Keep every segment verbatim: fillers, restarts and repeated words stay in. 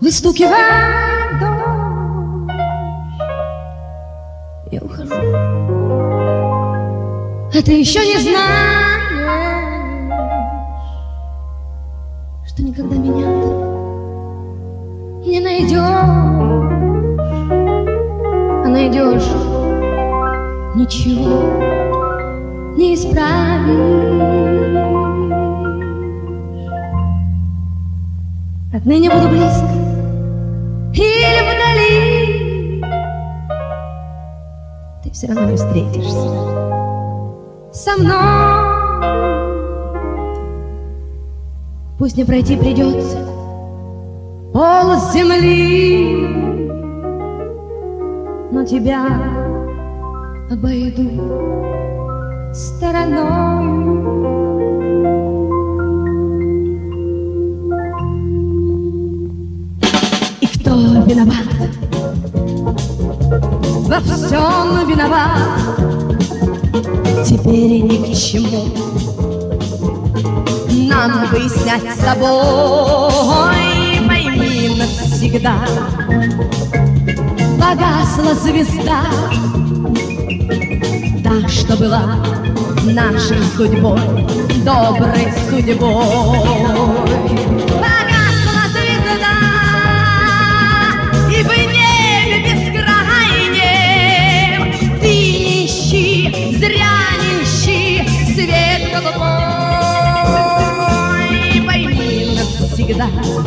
Выстукивает дождь, я ухожу, а ты еще не знаешь, что никогда меня ты не найдешь, а найдешь, ничего не исправишь. Отныне буду близко или вдали, ты все равно не встретишься со мной. Пусть мне пройти придется пол земли, но тебя обойду стороной. Кто виноват? Во всем виноват. Теперь ни к чему нам выяснять с тобой. Пойми навсегда, погасла звезда, та, что была нашей судьбой, доброй судьбой. И в небе бескрайнем ты не ищи, зря не ищи свет голубой. Пойми навсегда,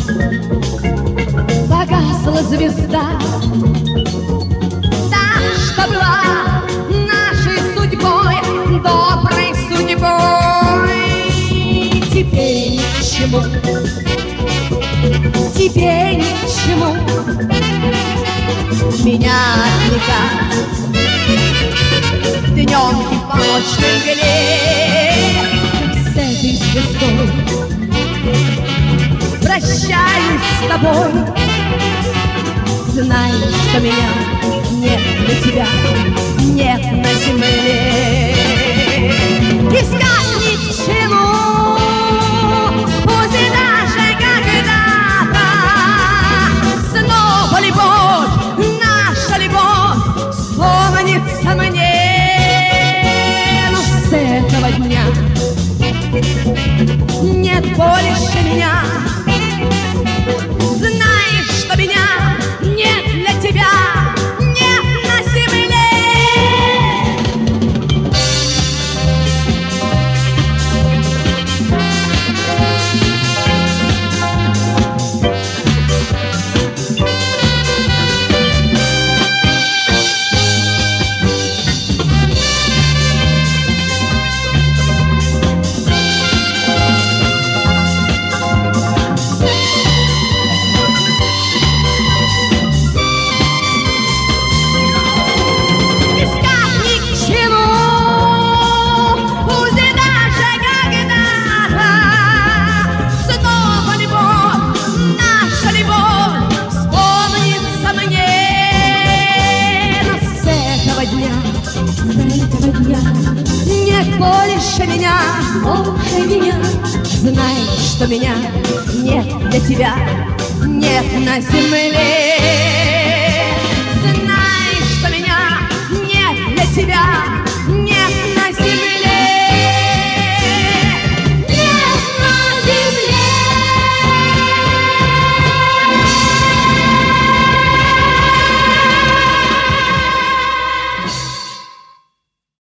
погасла звезда, та, что была нашей судьбой, доброй судьбой. Теперь ни к чему, теперь ни к чему меня отвлекать днем и по ночной мгле. С этой звездой прощаюсь с тобой. Знай, что меня нет для тебя, нет на земле. Искать ни к чему, пусть и даже когда-то снова любовь, наша любовь вспомнится мне. Но с этого дня нет больше меня. Знай, что меня нет для тебя, нет на земле. Больше меня, больше меня. Знай, что меня нет для тебя, нет на земле.